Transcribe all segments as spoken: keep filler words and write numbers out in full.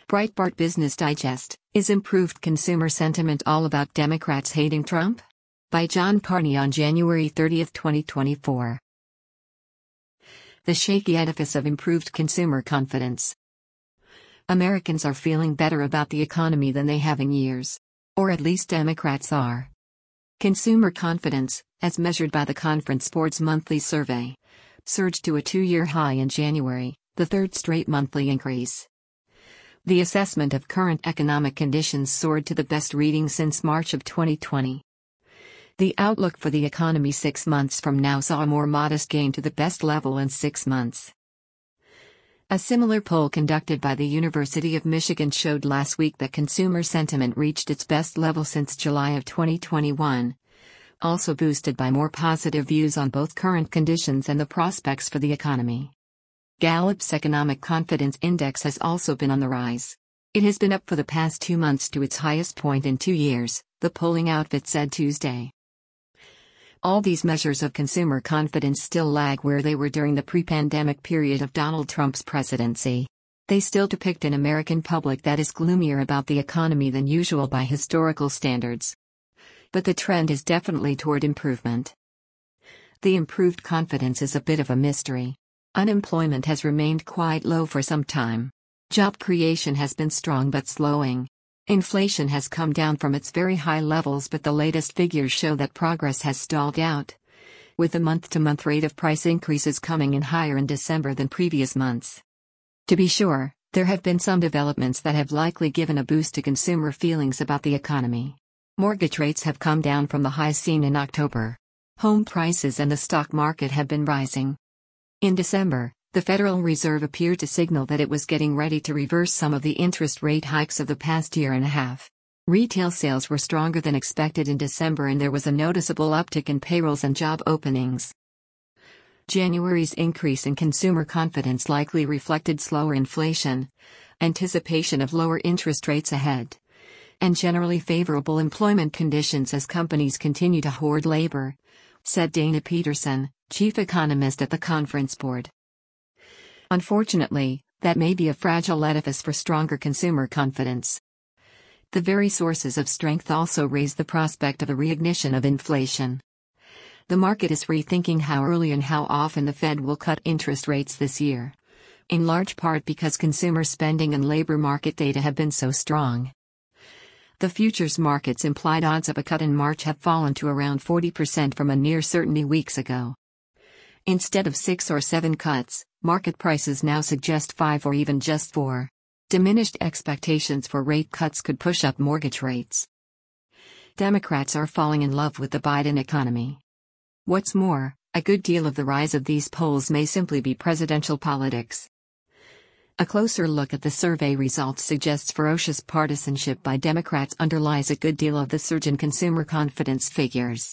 Breitbart Business Digest: Is improved consumer sentiment all about Democrats hating Trump? By John Carney on January thirtieth, twenty twenty-four. The shaky edifice of improved consumer confidence. Americans are feeling better about the economy than they have in years. Or at least Democrats are. Consumer confidence, as measured by the Conference Board's monthly survey, surged to a two-year high in January, the third straight monthly increase. The assessment of current economic conditions soared to the best reading since March of twenty twenty. The outlook for the economy six months from now saw a more modest gain to the best level in six months. A similar poll conducted by the University of Michigan showed last week that consumer sentiment reached its best level since July of twenty twenty-one, also boosted by more positive views on both current conditions and the prospects for the economy. Gallup's Economic Confidence Index has also been on the rise. It has been up for the past two months to its highest point in two years, the polling outfit said Tuesday. All these measures of consumer confidence still lag where they were during the pre-pandemic period of Donald Trump's presidency. They still depict an American public that is gloomier about the economy than usual by historical standards. But the trend is definitely toward improvement. The improved confidence is a bit of a mystery. Unemployment has remained quite low for some time. Job creation has been strong but slowing. Inflation has come down from its very high levels, but the latest figures show that progress has stalled out, with the month-to-month rate of price increases coming in higher in December than previous months. To be sure, there have been some developments that have likely given a boost to consumer feelings about the economy. Mortgage rates have come down from the highs seen in October. Home prices and the stock market have been rising. In December, the Federal Reserve appeared to signal that it was getting ready to reverse some of the interest rate hikes of the past year and a half. Retail sales were stronger than expected in December, and there was a noticeable uptick in payrolls and job openings. January's increase in consumer confidence likely reflected slower inflation, anticipation of lower interest rates ahead, and generally favorable employment conditions as companies continue to hoard labor, said Dana Peterson, chief economist at the Conference Board. Unfortunately, that may be a fragile edifice for stronger consumer confidence. The very sources of strength also raise the prospect of a reignition of inflation. The market is rethinking how early and how often the Fed will cut interest rates this year, in large part because consumer spending and labor market data have been so strong. The futures market's implied odds of a cut in March have fallen to around forty percent from a near certainty weeks ago. Instead of six or seven cuts, market prices now suggest five or even just four. Diminished expectations for rate cuts could push up mortgage rates. Democrats are falling in love with the Biden economy. What's more, a good deal of the rise of these polls may simply be presidential politics. A closer look at the survey results suggests ferocious partisanship by Democrats underlies a good deal of the surge in consumer confidence figures.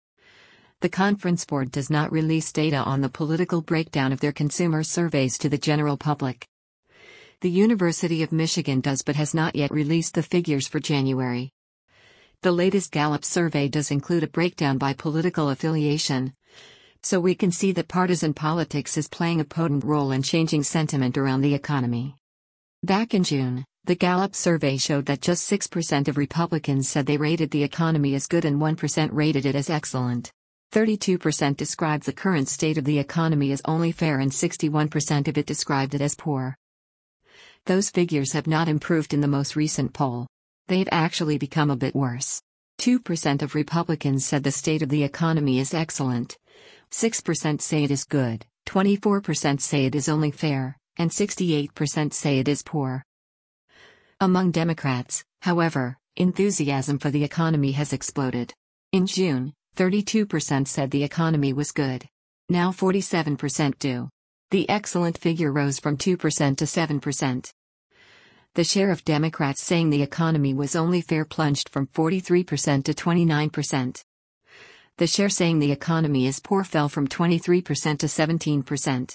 The Conference Board does not release data on the political breakdown of their consumer surveys to the general public. The University of Michigan does but has not yet released the figures for January. The latest Gallup survey does include a breakdown by political affiliation, so we can see that partisan politics is playing a potent role in changing sentiment around the economy. Back in June, the Gallup survey showed that just six percent of Republicans said they rated the economy as good and one percent rated it as excellent. thirty-two percent described the current state of the economy as only fair and sixty-one percent of it described it as poor. Those figures have not improved in the most recent poll. They've actually become a bit worse. two percent of Republicans said the state of the economy is excellent, six percent say it is good, twenty-four percent say it is only fair, and sixty-eight percent say it is poor. Among Democrats, however, enthusiasm for the economy has exploded. In June, thirty-two percent said the economy was good. Now forty-seven percent do. The excellent figure rose from two percent to seven percent. The share of Democrats saying the economy was only fair plunged from forty-three percent to twenty-nine percent. The share saying the economy is poor fell from twenty-three percent to seventeen percent.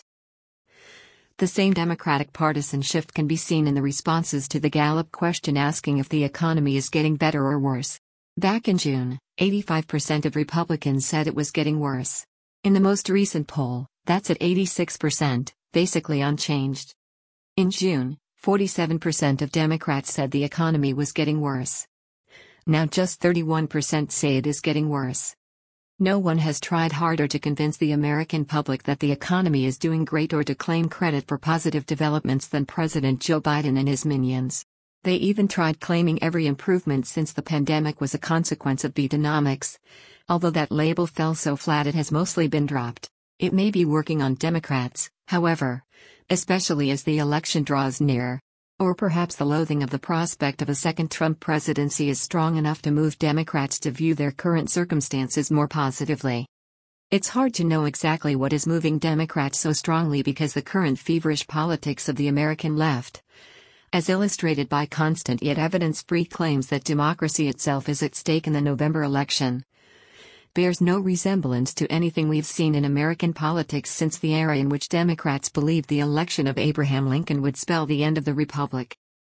The same Democratic partisan shift can be seen in the responses to the Gallup question asking if the economy is getting better or worse. Back in June, eighty-five percent of Republicans said it was getting worse. In the most recent poll, that's at eighty-six percent, basically unchanged. In June, forty-seven percent of Democrats said the economy was getting worse. Now just thirty-one percent say it is getting worse. No one has tried harder to convince the American public that the economy is doing great or to claim credit for positive developments than President Joe Biden and his minions. They even tried claiming every improvement since the pandemic was a consequence of Bidenomics. Although that label fell so flat, it has mostly been dropped. It may be working on Democrats, however, especially as the election draws near. Or perhaps the loathing of the prospect of a second Trump presidency is strong enough to move Democrats to view their current circumstances more positively. It's hard to know exactly what is moving Democrats so strongly because the current feverish politics of the American left, as illustrated by constant yet evidence-free claims that democracy itself is at stake in the November election, bears no resemblance to anything we've seen in American politics since the era in which Democrats believed the election of Abraham Lincoln would spell the end of the Republic.